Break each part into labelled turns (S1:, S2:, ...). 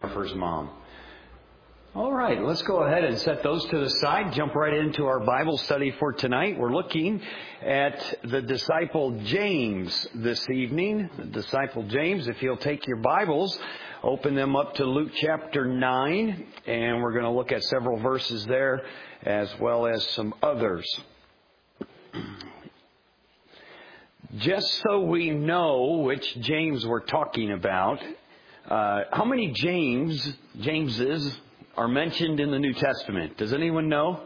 S1: Jennifer's mom. All right, let's go ahead and set those to the side. Jump right into our Bible study for tonight. We're looking at the disciple James this evening. The disciple James, if you'll take your Bibles, open them up to Luke chapter 9, and we're going to look at several verses there as well as some others. Just so we know which James we're talking about, how many Jameses are mentioned in the New Testament? Does anyone know?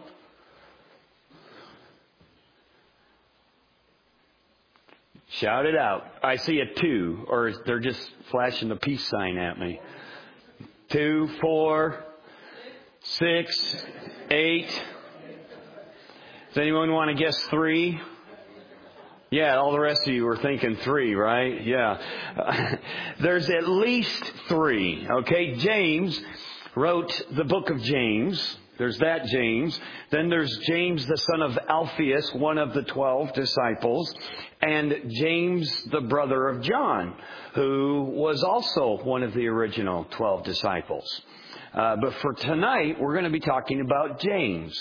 S1: Shout it out. I see a 2, or they're just flashing the peace sign at me. 2, 4, 6, 8. Does anyone want to guess 3? Yeah, all the rest of you were thinking 3, right? Yeah. There's at least 3, okay? James wrote the book of James. There's that James. Then there's James, the son of Alphaeus, one of the 12 disciples. And James, the brother of John, who was also one of the original 12 disciples. But for tonight, we're going to be talking about James,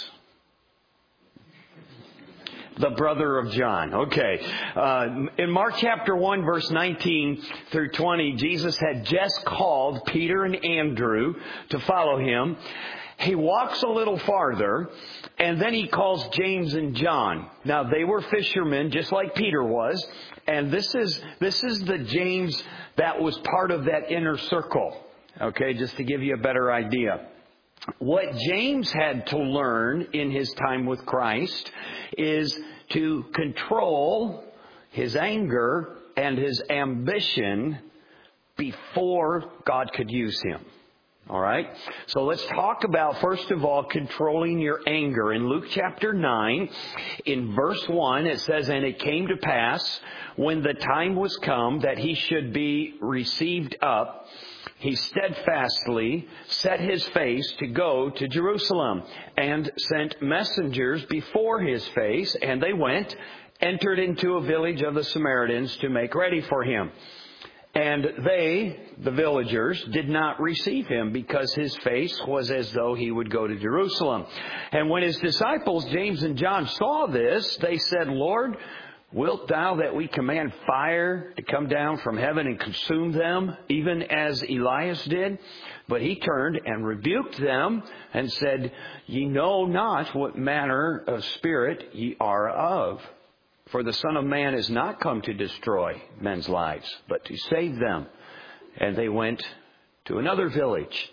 S1: the brother of John. Okay. In Mark chapter 1, verse 19 through 20, Jesus had just called Peter and Andrew to follow him. He walks a little farther, and then he calls James and John. Now, they were fishermen, just like Peter was. And this is the James that was part of that inner circle. Okay, just to give you a better idea. What James had to learn in his time with Christ is to control his anger and his ambition before God could use him. All right? So let's talk about, first of all, controlling your anger. In Luke chapter 9, in verse 1, it says, "And it came to pass, when the time was come that he should be received up, he steadfastly set his face to go to Jerusalem, and sent messengers before his face, and they went, entered into a village of the Samaritans to make ready for him. And they, the villagers, did not receive him, because his face was as though he would go to Jerusalem. And when his disciples, James and John, saw this, they said, Lord, wilt thou that we command fire to come down from heaven and consume them, even as Elias did? But he turned and rebuked them and said, Ye know not what manner of spirit ye are of. For the Son of Man is not come to destroy men's lives, but to save them. And they went to another village."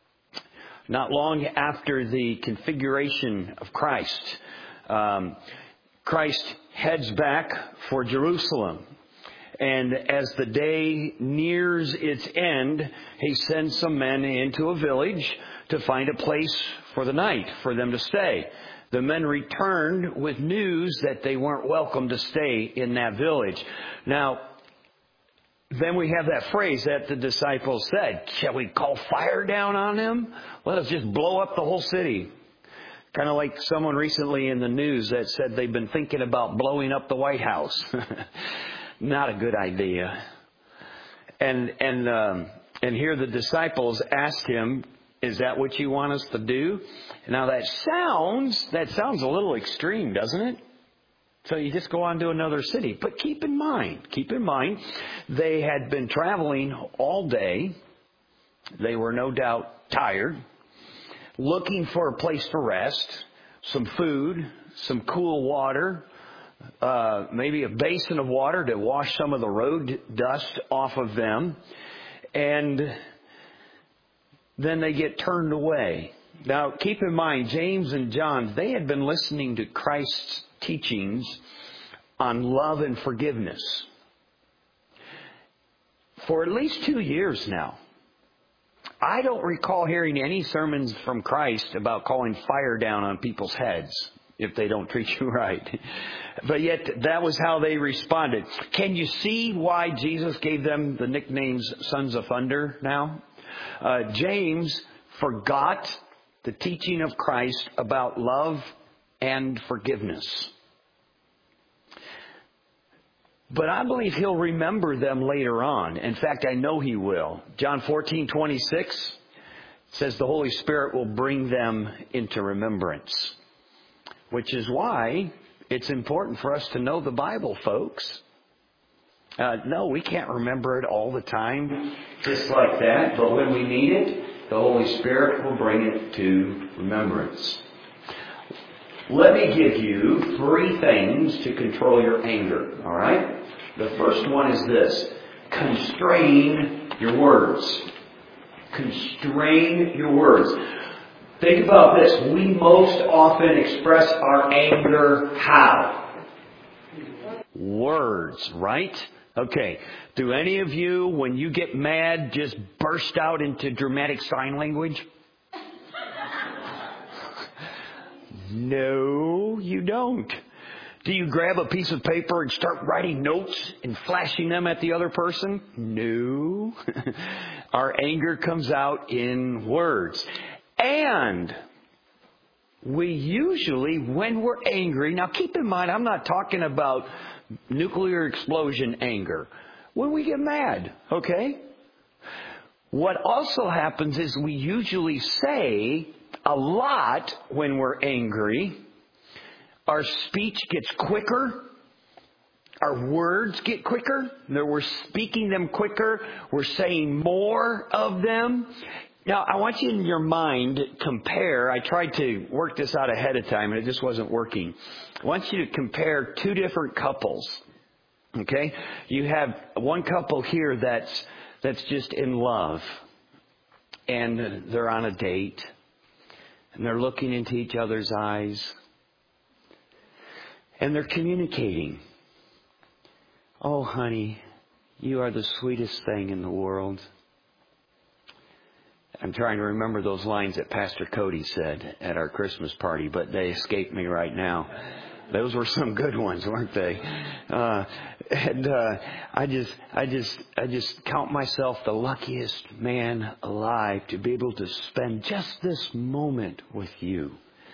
S1: Not long after the configuration of Christ, Christ heads back for Jerusalem. And as the day nears its end, he sends some men into a village to find a place for the night for them to stay. The men returned with news that they weren't welcome to stay in that village. Now, then we have that phrase that the disciples said, "Shall we call fire down on them? Let us just blow up the whole city." Kind of like someone recently in the news that said they've been thinking about blowing up the White House. Not a good idea. And here the disciples asked him, "Is that what you want us to do?" Now that sounds a little extreme, doesn't it? So you just go on to another city. But keep in mind, they had been traveling all day. They were no doubt tired, looking for a place to rest, some food, some cool water, maybe a basin of water to wash some of the road dust off of them. And then they get turned away. Now, keep in mind, James and John, they had been listening to Christ's teachings on love and forgiveness for at least 2 years now. I don't recall hearing any sermons from Christ about calling fire down on people's heads if they don't treat you right. But yet, that was how they responded. Can you see why Jesus gave them the nicknames Sons of Thunder now? James forgot the teaching of Christ about love and forgiveness. But I believe he'll remember them later on. In fact, I know he will. John 14:26, It says the Holy Spirit will bring them into remembrance, which is why it's important for us to know the Bible, folks. No, we can't remember it all the time, just like that. But when we need it, the Holy Spirit will bring it to remembrance. Let me give you 3 things to control your anger, all right? The first one is this: constrain your words. Constrain your words. Think about this. We most often express our anger how? Words, right? Okay. Do any of you, when you get mad, just burst out into dramatic sign language? No, you don't. Do you grab a piece of paper and start writing notes and flashing them at the other person? No. Our anger comes out in words. And we usually, when we're angry, now keep in mind, I'm not talking about nuclear explosion anger. When we get mad, okay? What also happens is we usually say a lot when we're angry. Our speech gets quicker. Our words get quicker. We're speaking them quicker. We're saying more of them. Now, I want you in your mind compare. I tried to work this out ahead of time, and it just wasn't working. I want you to compare 2 different couples. Okay? You have one couple here that's just in love. And they're on a date. And they're looking into each other's eyes. And they're communicating. Oh, honey, you are the sweetest thing in the world. I'm trying to remember those lines that Pastor Cody said at our Christmas party, but they escape me right now. Those were some good ones, weren't they? I just count myself the luckiest man alive to be able to spend just this moment with you.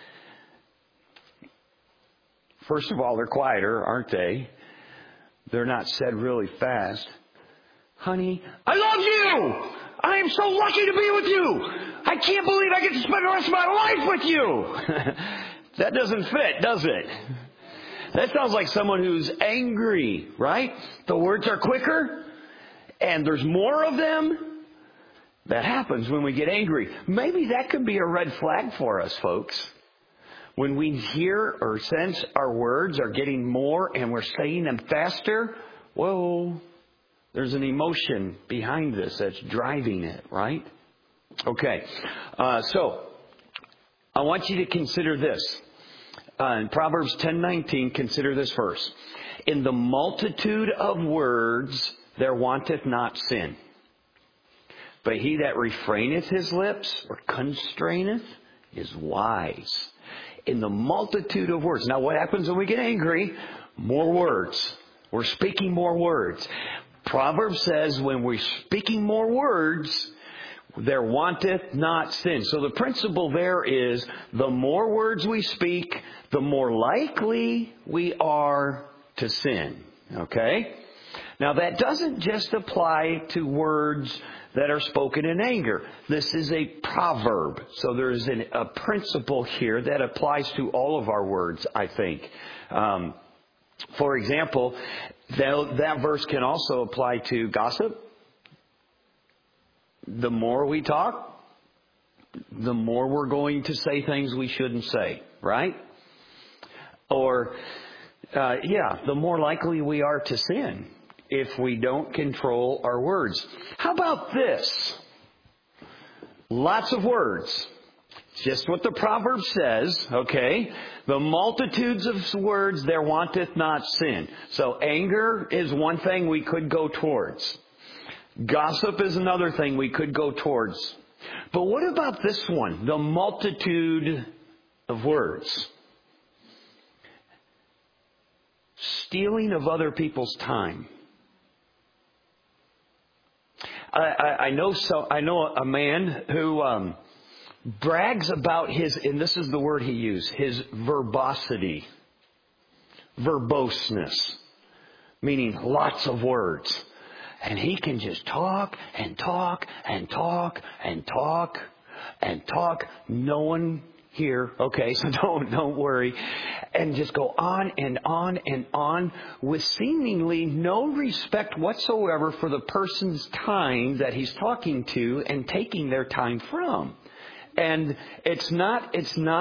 S1: First of all, they're quieter, aren't they? They're not said really fast. Honey, I love you! I am so lucky to be with you! I can't believe I get to spend the rest of my life with you! That doesn't fit, does it? That sounds like someone who's angry, right? The words are quicker, and there's more of them. That happens when we get angry. Maybe that could be a red flag for us, folks. When we hear or sense our words are getting more and we're saying them faster, whoa, there's an emotion behind this that's driving it, right? Okay, so I want you to consider this. In Proverbs 10:19, consider this verse. In the multitude of words there wanteth not sin. But he that refraineth his lips or constraineth is wise. In the multitude of words. Now what happens when we get angry? More words. We're speaking more words. Proverbs says when we're speaking more words, there wanteth not sin. So the principle there is the more words we speak, the more likely we are to sin. Okay? Now that doesn't just apply to words that are spoken in anger. This is a proverb. So there's a principle here that applies to all of our words, I think. For example, that verse can also apply to gossip. The more we talk, the more we're going to say things we shouldn't say, right? Or, the more likely we are to sin if we don't control our words. How about this? Lots of words. Just what the proverb says, okay? The multitudes of words there wanteth not sin. So anger is one thing we could go towards. Gossip is another thing we could go towards. But what about this one? The multitude of words. Stealing of other people's time. I know a man who brags about his, and this is the word he used, his verbosity. Verboseness. Meaning lots of words. And he can just talk and talk and talk and talk. and talk. No one here, okay, so don't worry. And just go on and on and on with seemingly no respect whatsoever for the person's time that he's talking to and taking their time from. And it's not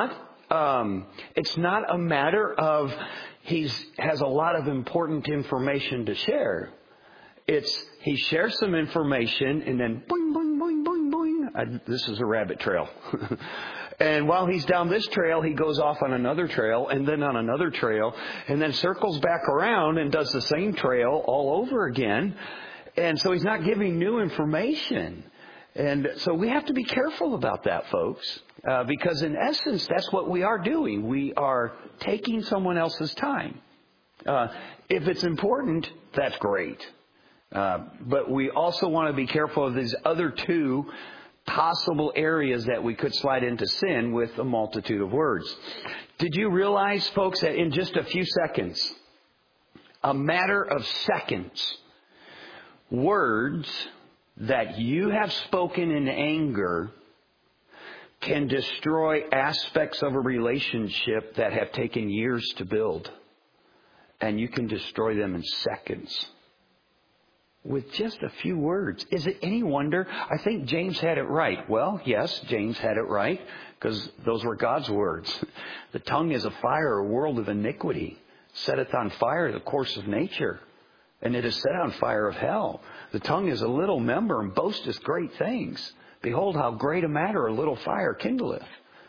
S1: a matter of he has a lot of important information to share. He shares some information and then boing, boing, boing, boing, boing. This is a rabbit trail. And while he's down this trail, he goes off on another trail and then on another trail and then circles back around and does the same trail all over again. And so he's not giving new information. And so we have to be careful about that, folks, because in essence, that's what we are doing. We are taking someone else's time. If it's important, that's great. But we also want to be careful of these other two possible areas that we could slide into sin with a multitude of words. Did you realize, folks, that in just a few seconds, a matter of seconds, words that you have spoken in anger can destroy aspects of a relationship that have taken years to build. And you can destroy them in seconds with just a few words. Is it any wonder? I think James had it right. Well, yes, James had it right because those were God's words. The tongue is a fire, a world of iniquity. Setteth on fire the course of nature, and it is set on fire of hell. The tongue is a little member and boasteth great things. Behold, how great a matter a little fire kindleth.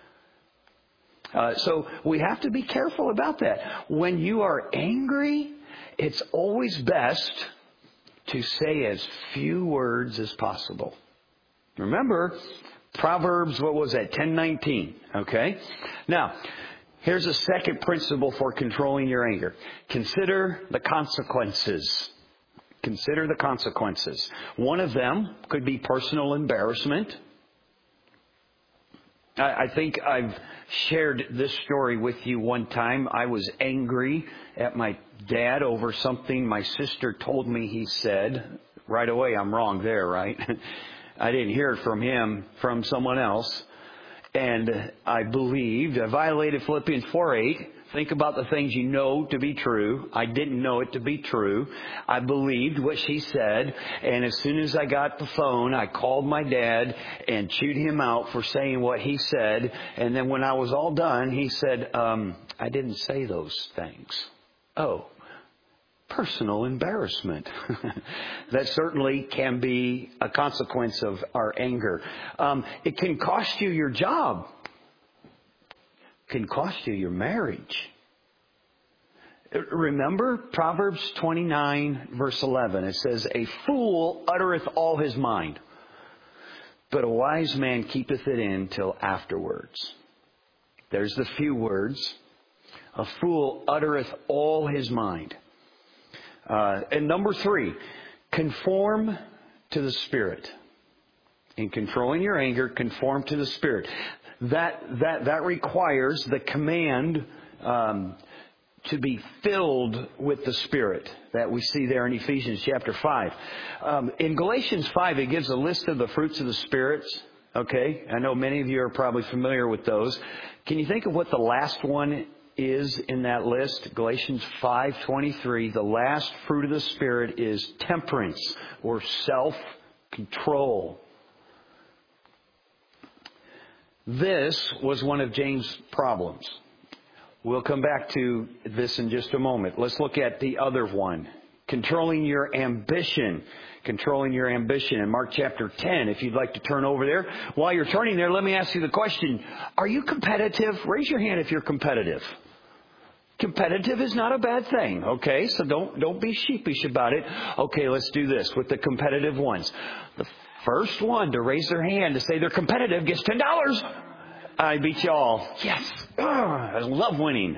S1: So we have to be careful about that. When you are angry, it's always best to say as few words as possible. Remember, Proverbs, 10:19, okay? Now, here's a second principle for controlling your anger. Consider the consequences. Consider the consequences. One of them could be personal embarrassment. I think I've shared this story with you one time. I was angry at my dad over something my sister told me he said. Right away, I'm wrong there, right? I didn't hear it from him, from someone else. And I believed, I violated Philippians 4:8. Think about the things you know to be true. I didn't know it to be true. I believed what she said. And as soon as I got the phone, I called my dad and chewed him out for saying what he said. And then when I was all done, he said, I didn't say those things. Oh, personal embarrassment. That certainly can be a consequence of our anger. It can cost you your job. Can cost you your marriage. Remember Proverbs 29 verse 11. It says, a fool uttereth all his mind, but a wise man keepeth it in till afterwards. There's the few words. A fool uttereth all his mind. And number 3, conform to the Spirit. In controlling your anger, conform to the Spirit. That requires the command to be filled with the Spirit that we see there in Ephesians chapter 5. In Galatians 5, it gives a list of the fruits of the Spirit. Okay, I know many of you are probably familiar with those. Can you think of what the last one is in that list? Galatians 5:23. The last fruit of the Spirit is temperance or self-control. This was one of James' problems. We'll come back to this in just a moment. Let's look at the other one. Controlling your ambition. Controlling your ambition in Mark chapter 10. If you'd like to turn over there. While you're turning there, let me ask you the question. Are you competitive? Raise your hand if you're competitive. Competitive is not a bad thing, okay? So don't be sheepish about it. Okay, let's do this with the competitive ones. The first one to raise their hand to say they're competitive gets $10. I beat you all. Yes. I love winning.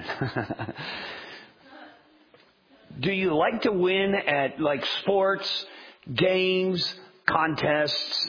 S1: Do you like to win at like sports, games, contests,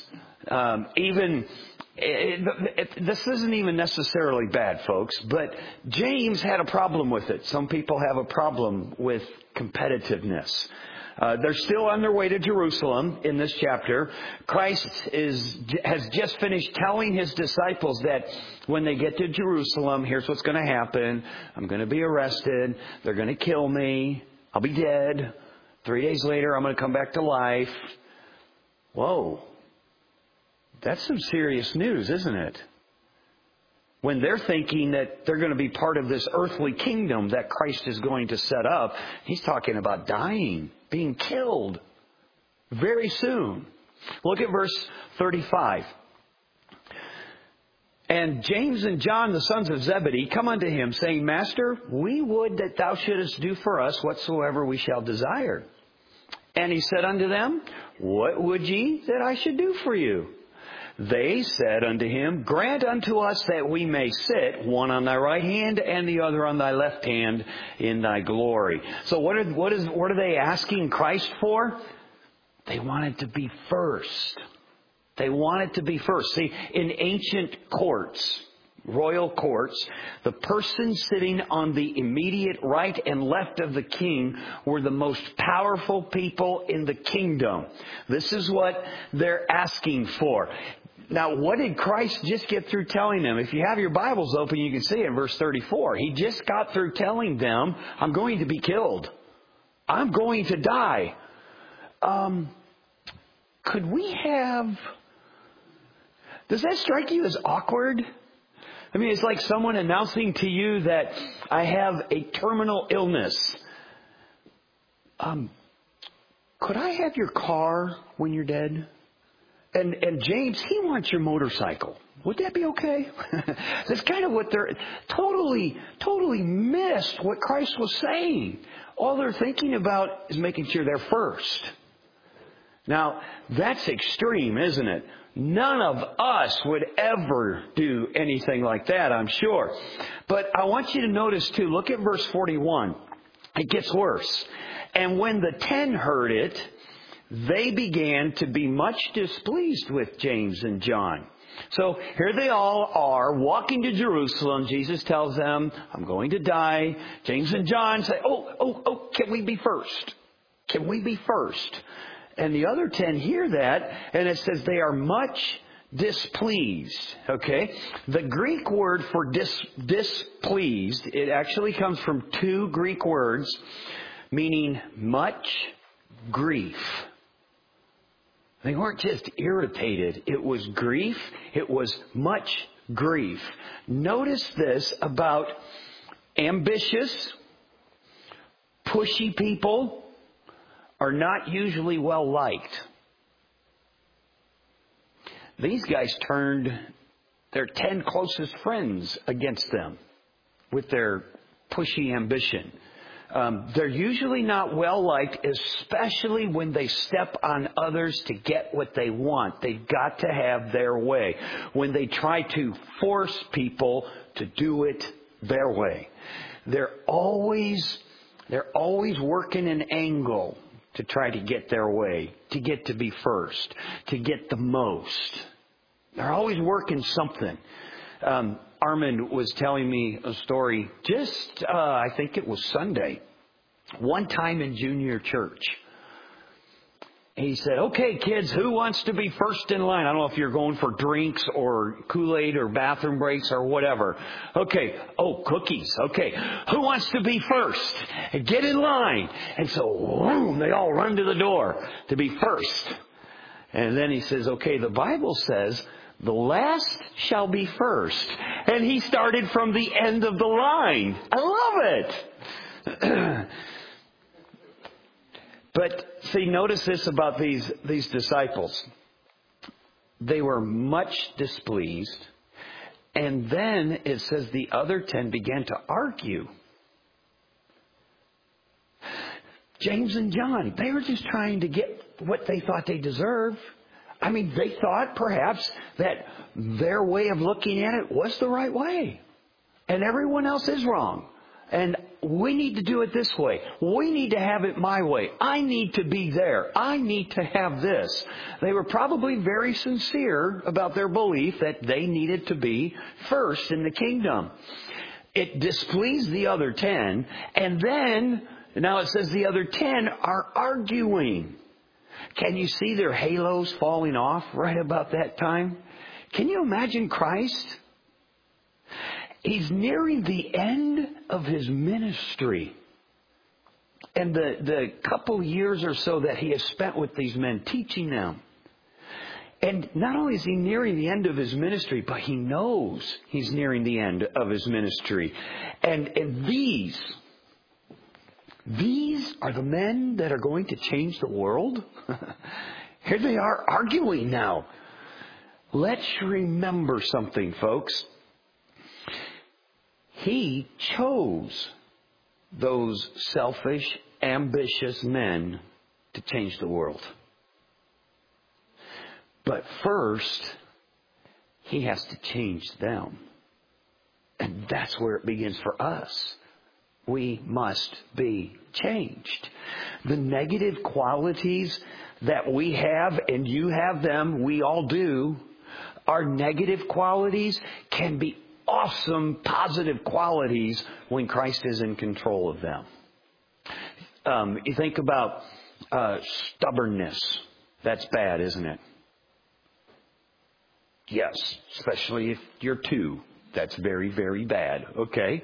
S1: this isn't even necessarily bad, folks, but James had a problem with it. Some people have a problem with competitiveness. They're still on their way to Jerusalem in this chapter. Christ has just finished telling his disciples that when they get to Jerusalem, here's what's going to happen. I'm going to be arrested. They're going to kill me. I'll be dead. 3 days later, I'm going to come back to life. Whoa. That's some serious news, isn't it? When they're thinking that they're going to be part of this earthly kingdom that Christ is going to set up, he's talking about dying, being killed very soon. Look at verse 35. And James and John, the sons of Zebedee, come unto him, saying, Master, we would that thou shouldest do for us whatsoever we shall desire. And he said unto them, What would ye that I should do for you? They said unto him, Grant unto us that we may sit, one on thy right hand and the other on thy left hand in thy glory. So what are they asking Christ for? They wanted to be first. They wanted to be first. See, in ancient courts, royal courts, the person sitting on the immediate right and left of the king were the most powerful people in the kingdom. This is what they're asking for. Now, what did Christ just get through telling them? If you have your Bibles open, you can see in verse 34. He just got through telling them, I'm going to be killed. I'm going to die. Could we have... Does that strike you as awkward? I mean, it's like someone announcing to you that I have a terminal illness. Could I have your car when you're dead? And James, he wants your motorcycle. Would that be okay? That's kind of what they're totally missed what Christ was saying. All they're thinking about is making sure they're first. Now, that's extreme, isn't it? None of us would ever do anything like that, I'm sure. But I want you to notice too, look at verse 41. It gets worse. And when the 10 heard it, they began to be much displeased with James and John. So here they all are walking to Jerusalem. Jesus tells them, I'm going to die. James and John say, oh, can we be first? Can we be first? And the other 10 hear that, and it says they are much displeased. Okay? The Greek word for displeased, it actually comes from 2 Greek words, meaning much grief. They weren't just irritated. It was grief. It was much grief. Notice this about ambitious, pushy people are not usually well liked. These guys turned their 10 closest friends against them with their pushy ambition. They're usually not well liked, especially when they step on others to get what they want. They've got to have their way. When they try to force people to do it their way, they're always working an angle to try to get their way, to get to be first, to get the most. They're always working something. Armand was telling me a story just, I think it was Sunday, one time in junior church. He said, okay, kids, who wants to be first in line? I don't know if you're going for drinks or Kool-Aid or bathroom breaks or whatever. Okay. Oh, cookies. Okay. Who wants to be first? Get in line. And so, boom, they all run to the door to be first. And then he says, okay, the Bible says, the last shall be first. And he started from the end of the line. I love it. But see, notice this about these disciples. They were much displeased. And then it says the other 10 began to argue. James and John, they were just trying to get what they thought they deserved. I mean, they thought perhaps that their way of looking at it was the right way. And everyone else is wrong. And we need to do it this way. We need to have it my way. I need to be there. I need to have this. They were probably very sincere about their belief that they needed to be first in the kingdom. It displeased the other 10. And then And now it says the other 10 are arguing. Can you see their halos falling off right about that time? Can you imagine Christ? He's nearing the end of his ministry. And the couple years or so that he has spent with these men, teaching them. And not only is he nearing the end of his ministry, but he knows he's nearing the end of his ministry. And these are the men that are going to change the world. Here they are arguing now. Let's remember something, folks. He chose those selfish, ambitious men to change the world. But first, he has to change them. And that's where it begins for us. We must be changed. The negative qualities that we have, and you have them, we all do, our negative qualities can be awesome, positive qualities when Christ is in control of them. You think about stubbornness. That's bad, isn't it? Yes, especially if you're 2. That's very, very bad. Okay.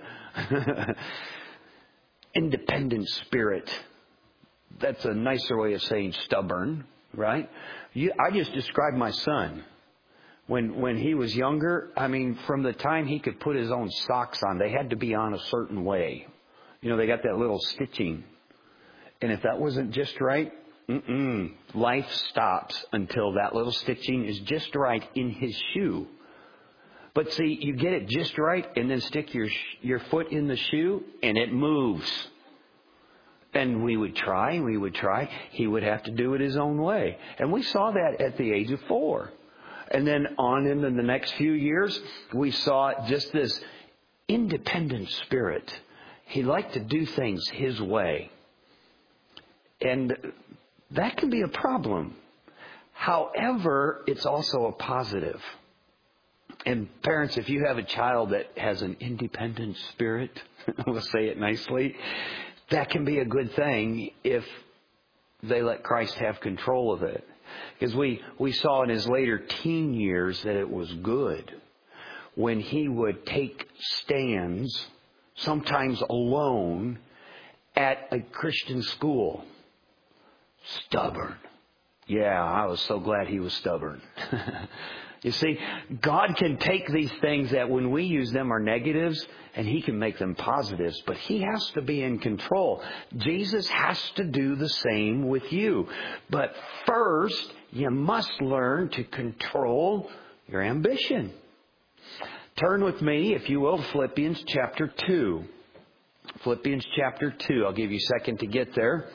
S1: Independent spirit. That's a nicer way of saying stubborn, right? I just described my son. When he was younger, I mean, from the time he could put his own socks on, they had to be on a certain way. You know, they got that little stitching. And if that wasn't just right, life stops until that little stitching is just right in his shoe. But see, you get it just right and then stick your foot in the shoe and it moves. And we would try. He would have to do it his own way. And we saw that at the age of 4. And then on into the next few years, we saw just this independent spirit. He liked to do things his way. And that can be a problem. However, it's also a positive. And parents, if you have a child that has an independent spirit, we'll say it nicely, that can be a good thing if they let Christ have control of it. Because we saw in his later teen years that it was good when he would take stands, sometimes alone, at a Christian school. Stubborn. Yeah, I was so glad he was stubborn. You see, God can take these things that when we use them are negatives and he can make them positives, but he has to be in control. Jesus has to do the same with you. But first, you must learn to control your ambition. Turn with me, if you will, to Philippians chapter 2. Philippians chapter 2. I'll give you a second to get there.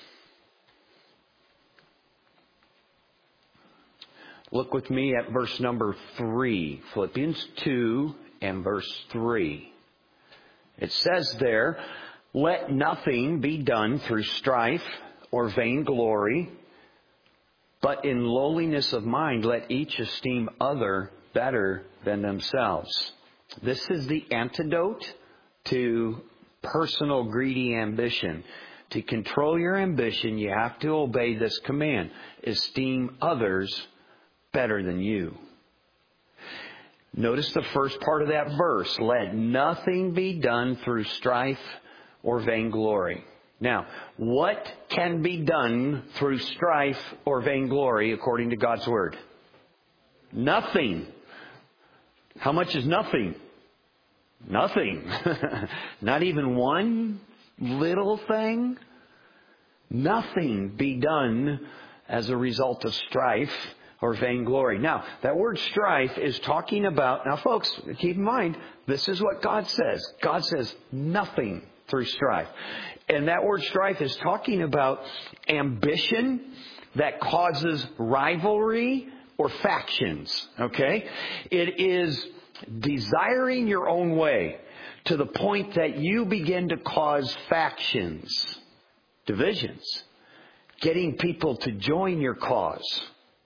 S1: Look with me at verse number 3. Philippians 2 and verse 3. It says there, "Let nothing be done through strife or vainglory, but in lowliness of mind let each esteem other better than themselves." This is the antidote to personal greedy ambition. To control your ambition, you have to obey this command. Esteem others better than you. Notice the first part of that verse. Let nothing be done through strife or vainglory. Now, what can be done through strife or vainglory according to God's Word? Nothing. How much is nothing? Nothing. Not even one little thing. Nothing be done as a result of strife or vainglory. Now, that word strife is talking about, now folks, keep in mind, this is what God says. God says nothing through strife. And that word strife is talking about ambition that causes rivalry or factions. Okay? It is desiring your own way to the point that you begin to cause factions, divisions, getting people to join your cause.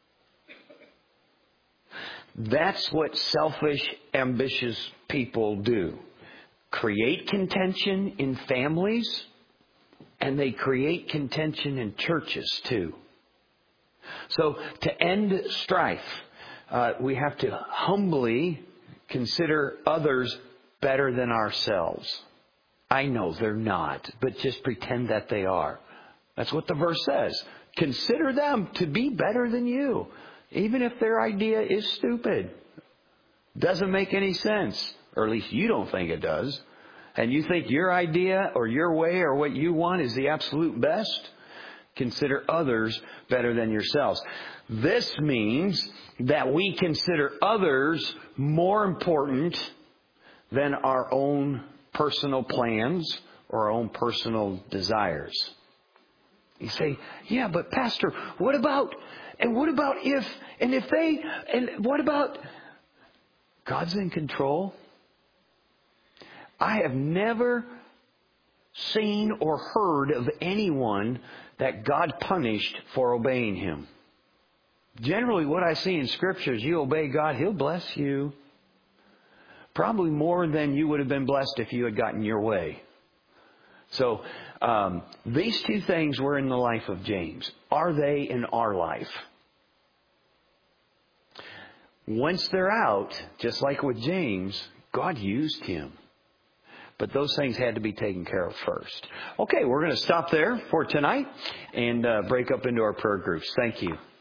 S1: That's what selfish, ambitious people do. Create contention in families And they create contention in churches too. So to end strife, we have to humbly consider others better than ourselves. I know they're not, but just pretend that they are. That's what the verse says. Consider them to be better than you, even if their idea is stupid. Doesn't make any sense, or at least you don't think it does. And you think your idea or your way or what you want is the absolute best? Consider others better than yourselves. This means that we consider others more important than our own personal plans or our own personal desires. You say, yeah, but Pastor, what about God's in control? I have never seen or heard of anyone that God punished for obeying Him. Generally, what I see in Scripture is you obey God, He'll bless you. Probably more than you would have been blessed if you had gotten your way. So, these two things were in the life of James. Are they in our life? Once they're out, just like with James, God used him. But those things had to be taken care of first. Okay, we're going to stop there for tonight and break up into our prayer groups. Thank you.